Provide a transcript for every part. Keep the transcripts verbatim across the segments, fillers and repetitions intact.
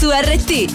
su R T.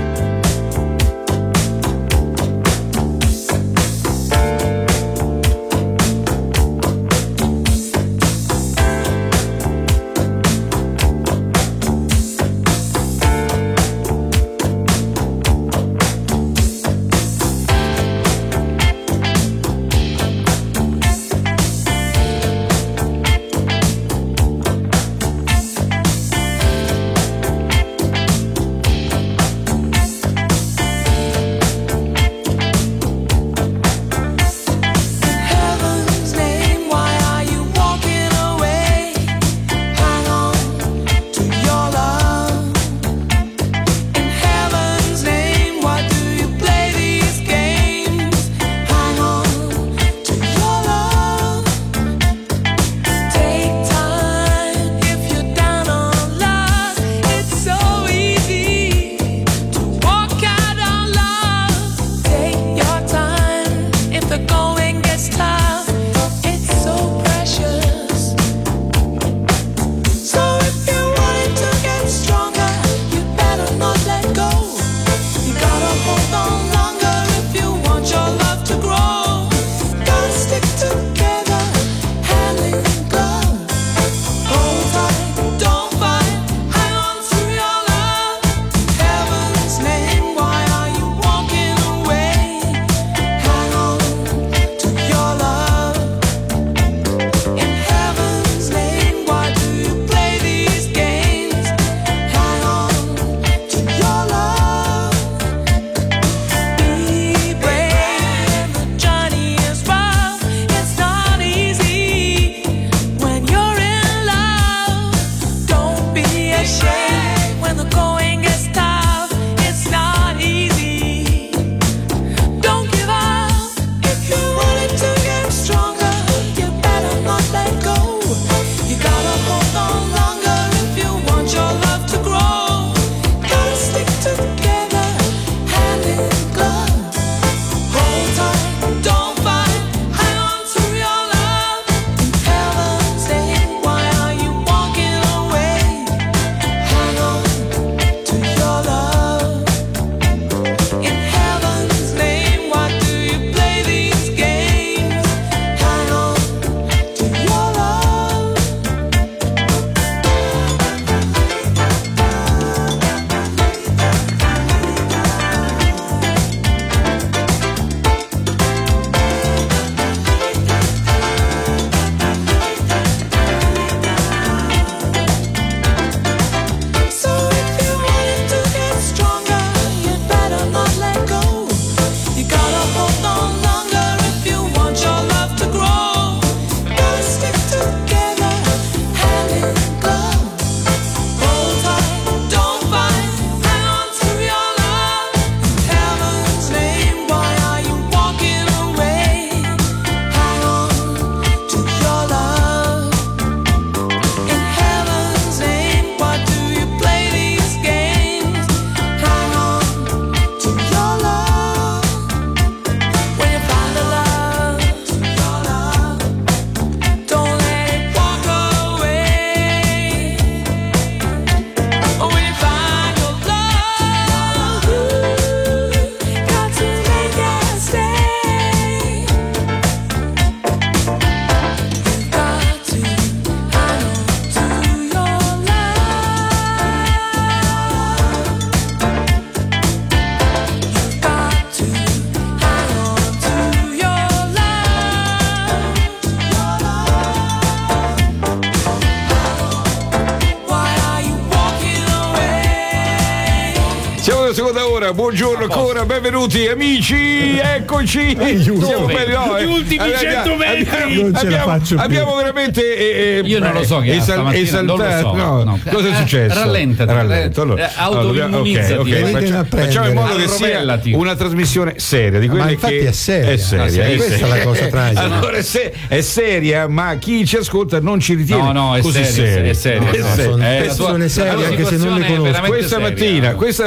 Seconda ora, buongiorno ancora, benvenuti amici, eccoci. Siamo belli, no, gli ultimi abbiamo, cento metri. Abbiamo, Non ce la abbiamo, faccio più. abbiamo veramente. Eh, Io non lo so che esal- esaltato. non lo so. No. No. Cosa è successo? Rallentati, Rallento. Allora, autoimmunizzati. allora, okay, okay. Facciamo, facciamo in modo che sia una trasmissione seria di quelle ma infatti che è seria, è seria, ah, sì, è questa seria. è la cosa tragica. Allora se, è seria, ma chi ci ascolta non ci ritiene no, no, è così seria, seri. è seria. No, no, no, sono eh, persone serie anche se non le conosco. Questa seria, mattina, no. questa,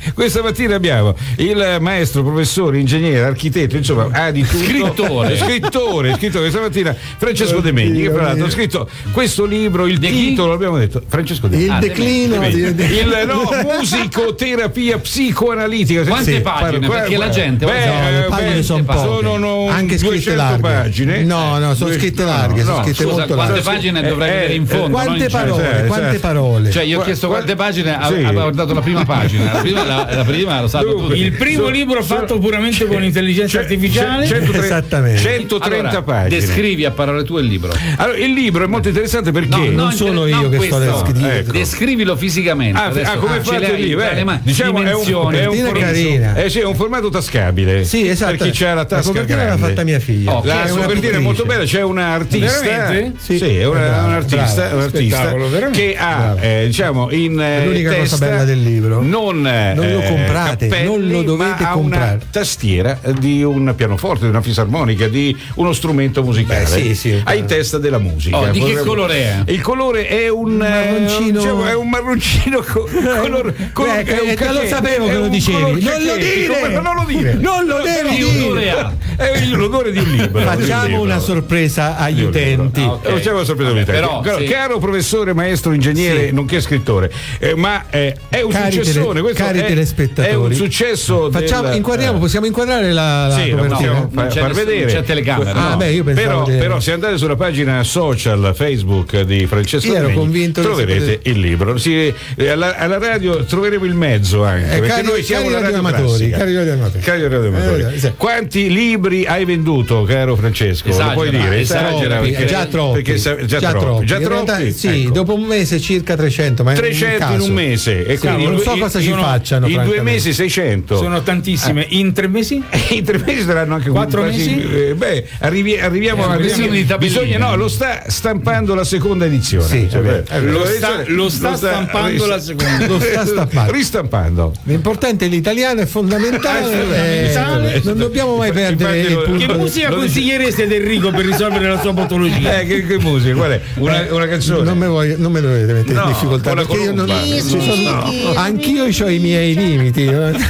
questa mattina abbiamo il maestro, professore, ingegnere, architetto, insomma, ha di tutto. Scrittore. Scrittore, scrittore. Questa mattina Francesco De Megni, che fra l'altro ha scritto questo libro, il titolo, abbiamo detto, Francesco De Megni. Il Ah, declino De Megni. di, di... Il no, musicoterapia psicoanalitica. Quante Sì, pagine? parla- Perché la gente beh, No, le eh, pagine beh, sono poche. sono no, anche scritte duecento larghe. pagine. No, no, sono Due- scritte no, larghe, no, sono no. scritte Scusa, molto quante larghe. pagine Eh, dovrei eh, vedere in fondo? non Quante in centro? parole, Cioè, quante cioè, parole? Cioè, io ho Qua- chiesto qua- quante pagine, sì. avevo dato la prima pagina. La prima, la, la prima lo sanno Dunque, tutti. Il primo So- libro so- fatto puramente con intelligenza C'è- artificiale. c'è- centotrenta Esattamente. centotrenta Allora, pagine. descrivi a parole tue il libro. Allora, il libro è molto interessante perché No, non no, sono inter- io non che sto questo. a scrivere. Ecco. Descrivilo fisicamente. Ah, Adesso, ah, come ce fate l'hai lì? tra Beh, le mani. diciamo è un, Dimensioni. è un Copertina formato, carina. eh sì, è un formato tascabile. Sì, esatto. Per chi c'ha la tasca copertina l'ha grande. fatta mia figlia. Oh, La È una copertina è molto bella, c'è una artista, Veramente? sì, Sì. è una, Brava, un artista, brava. un artista Spettacolo, veramente. che ha, Brava. eh, diciamo, in eh, È l'unica cosa testa bella del libro. Non, eh, Non lo comprate, cappelli, non lo dovete ma ha comprare. una tastiera di un pianoforte, di una fisarmonica, di uno strumento musicale. Beh, sì, sì. Ha in testa della musica. Oh, di che Vorremmo- colore è? Il colore è un marroncino. eh, diciamo, è un marroncino co- color, color, Eh, è un eh, te lo cachet, sapevo che è lo un dicevi. color Non lo cachet. dire! Come- non lo dire. Non lo devi Che dire! odore ha? È l'odore di un libro. di un Facciamo libro. una sorpresa agli Di un libro. utenti. Ah, ok. Eh, facciamo una sorpresa agli utenti. Però, Caro, sì. caro professore, maestro, ingegnere, Sì. nonché scrittore, eh, ma eh, è un Cari successone. tele- questo cari è, telespettatori. è un successo. Facciamo, del, inquadriamo, eh, possiamo inquadrare la, la sì, lo copertina? possiamo Non far, c'è far nessun- vedere. non c'è telecamera, Ah, no. beh, io pensavo però, che- però se andate sulla pagina social Facebook di Francesco Io ero Megni, convinto che troverete si potesse- il libro. Si- eh, alla, alla radio troveremo il mezzo anche, Eh, perché cari- noi siamo cari una radio radioamatori, classica. cari radioamatori. Cari radioamatori. Eh, sì. Quanti libri hai venduto, caro Francesco? Esagera, Lo puoi dire? esagera, Troppi, perché- già troppi. perché sa- già troppi. Già In realtà, troppi? sì, Ecco. dopo un mese circa trecento, ma è un trecento in caso. un mese e Sì, quindi non in so due- cosa in- ci sono- facciano, in due francamente. mesi seicento. Sono tantissime. In tre mesi? In tre mesi saranno anche Quattro quasi- mesi? eh, beh, arrivi- arriviamo Eh, a questione di tabelline. bisogna no, lo sta stampando la seconda edizione. Sì, Cioè, è vero, beh, è vero. Lo sta, lo sta stampando la seconda. Lo sta stampando. Ristampando. L'importante è l'italiano, è fondamentale. fondamentale. eh, non dobbiamo mai Infatti perdere il lo- punto. Che musica lo dice- consigliereste ad Enrico per risolvere la sua patologia? Eh, che, che musica? Qual è? Una, una canzone? Non me, voglio, non me dovete mettere No, in difficoltà una perché io non, colomba. ci sono- anch'io ho i miei limiti.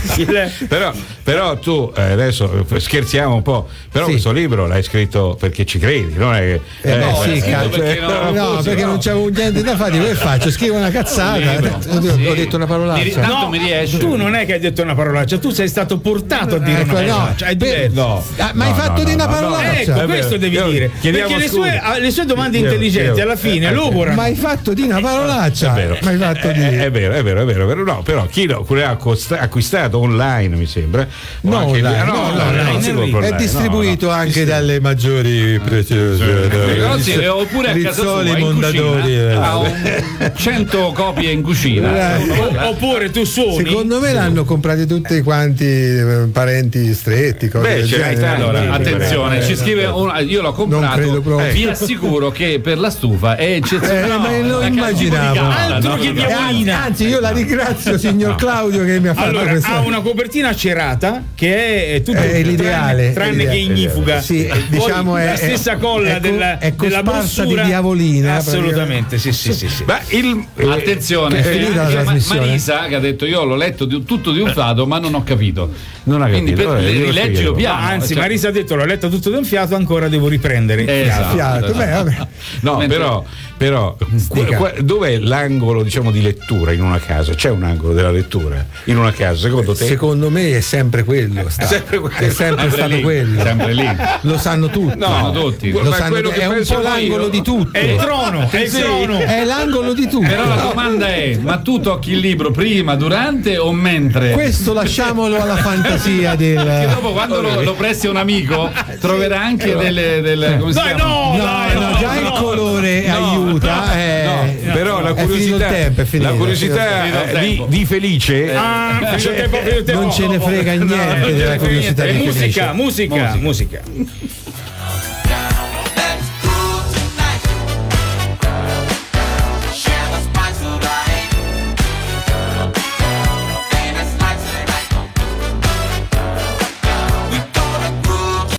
però, però tu eh, adesso eh, scherziamo un po', però Sì. questo libro l'hai scritto perché ci credi, non è che Eh, beh, eh, sì, eh, cazzo. perché no? no, perché non c'avevo niente da fare, che faccio? Scrivo una cazzata. Oddio, Sì. Ho detto una Mi- parolaccia. tanto mi riesce. Tu non è che hai detto una parolaccia, tu sei stato portato a dire Ecco, una no, parolaccia. È per- diverso. no. Ah, ma hai No, fatto no, di no, una no, no. parolaccia. Ecco, Vabbè, questo devi io- dire. chiediamo Perché le scusa. sue, ah, le sue domande Io- intelligenti io- alla fine eh, logorano. Ma hai fatto di una parolaccia. È vero. Ma hai fatto Eh, di. è, è vero, è vero, è vero, è vero. No, però chi lo ha accosta- acquistato online, mi sembra. O No, anche- online, ah, no, no, online, no, non si Enrico. compra È online, distribuito no, no. anche dalle maggiori preziose No, sì, oppure a casa sua, Rizzoli in Mondadori. cucina, ha un cento copie in cucina. Eh, O- oppure tu suoni. Secondo me l'hanno comprati tutti quanti eh, parenti stretti. cose Beh, del ce n'hai genere. tanti. Allora, Eh, attenzione, eh, ci scrive una- io l'ho comprato, credo proprio. vi assicuro che per la stufa è eccezionale. Eh, ma lo La immaginavo. calcipolicata, Altro no? che Eh, diavolina. Anzi, io la ringrazio, signor Claudio, che mi ha fatto Allora, questa. ha una copertina cerata che è tutto È l'ideale, tranne, tranne è che l'ideale. ignifuga. Sì, Poi diciamo è- la stessa colla è co- della, è della cosparsa di brossura. diavolina, Assolutamente, sì, sì, sì, sì. Ma il eh, Attenzione, È finita la anche Ma- trasmissione? Marisa che ha detto io l'ho letto di- tutto di un fiato ma non ho capito. non ha Quindi capito. per, Vabbè, glielo rileggilo spiegherò. piano. Anzi, cioè- Marisa ha detto l'ho letto tutto da un fiato, ancora devo riprendere. Eh, esatto, Fiato, esatto. beh, vabbè. No, Mentre- però, però qua- Dica. qua- dov'è l'angolo, diciamo, di lettura in una casa? C'è un angolo della lettura in una casa, secondo te? Secondo me è sempre quello. sta. È sempre quello. È sempre Sempre stato lì, quello. sempre lì. Lo sanno tutti. No, Sanno tutti. ma Lo sanno quello tutti. che È un penso po' io- l'angolo di tutto. È il trono, è il Sì. trono. È l'angolo di tutto. Però la domanda è, ma tu tocchi il libro prima, durante o mentre? Questo lasciamolo alla fantasia Che del. dopo quando lo, lo presti a un amico troverà anche delle, delle come si Dai, chiama? no, No, dai, no, no, già no. il colore aiuta. eh. No, però la È finito curiosità, il tempo, è finito, la è curiosità finito il eh, di, tempo. di Felice Ah, finito il tempo, finito il tempo. Non ce ne frega No, niente non ce della ne frega curiosità niente. di È musica, Felice. musica, musica.